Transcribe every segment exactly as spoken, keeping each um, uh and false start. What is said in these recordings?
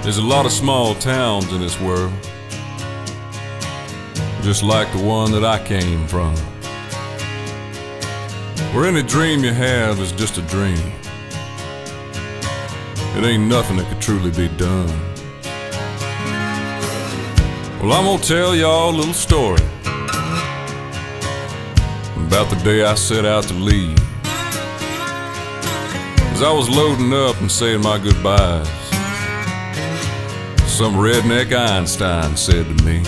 There's a lot of small towns in this world, just like the one that I came from, where any dream you have is just a dream. It ain't nothing that could truly be done. Well, I'm gonna tell y'all a little story about the day I set out to leave. As I was loading up and saying my goodbyes, some redneck Einstein said to me,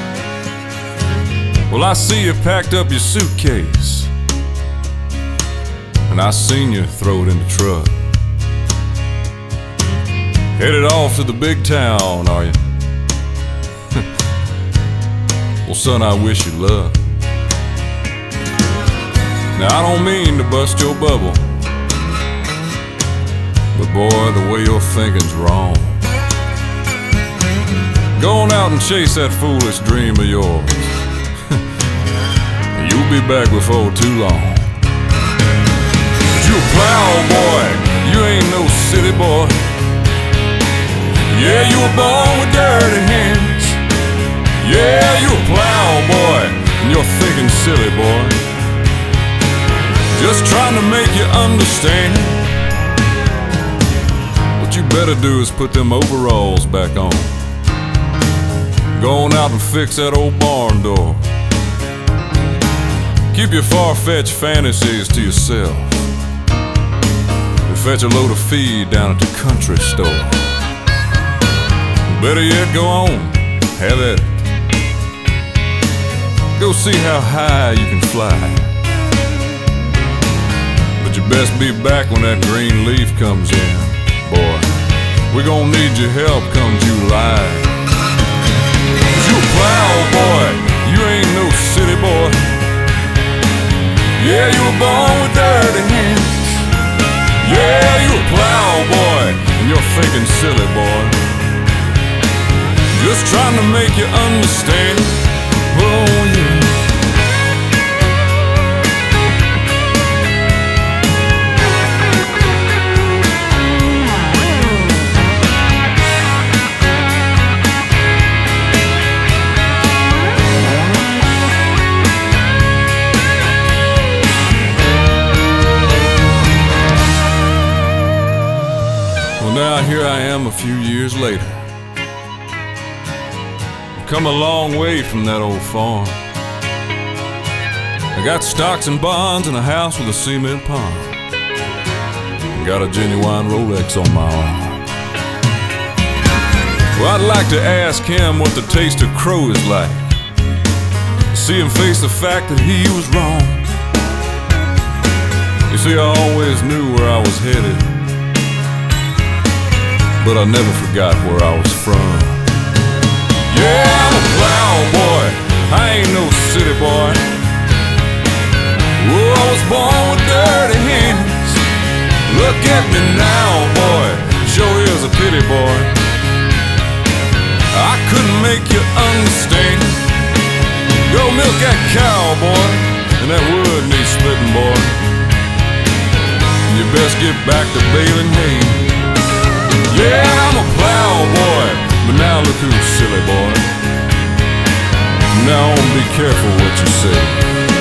well, I see you packed up your suitcase, and I seen you throw it in the truck. Headed off to the big town, are you? Well, son, I wish you luck. Now, I don't mean to bust your bubble, but boy, the way you're thinking's wrong. Go on out and chase that foolish dream of yours. You'll be back before too long. But you a plowboy, you ain't no city boy. Yeah, you were born with dirty hands. Yeah, you a plowboy, and you're thinking silly, boy. Just trying to make you understand. What you better do is put them overalls back on. Go on out and fix that old barn door. Keep your far-fetched fantasies to yourself, and fetch a load of feed down at the country store. Better yet, go on, have at it. Go see how high you can fly. But you best be back when that green leaf comes in, boy. We're gonna need your help come July. You a plowboy, you ain't no city boy. Yeah, you were born with dirty hands. Yeah, you a plowboy, and you're thinking silly, boy. Just trying to make you understand. Oh, yeah. Well, now here I am a few years later. Come a long way from that old farm. I got stocks and bonds and a house with a cement pond. Got a genuine Rolex on my arm. Well, I'd like to ask him what the taste of crow is like. See him face the fact that he was wrong. You see, I always knew where I was headed, but I never forgot where I was from. Yeah, I'm a plowboy, I ain't no city boy. Oh, I was born with dirty hands. Look at me now, boy, sure is a pity, boy. I couldn't make you understand. Go milk that cow, boy, and that wood needs splitting, boy. You best get back to baling hay. Yeah, I'm a plowboy, but now look who's silly, boy. Now be careful what you say.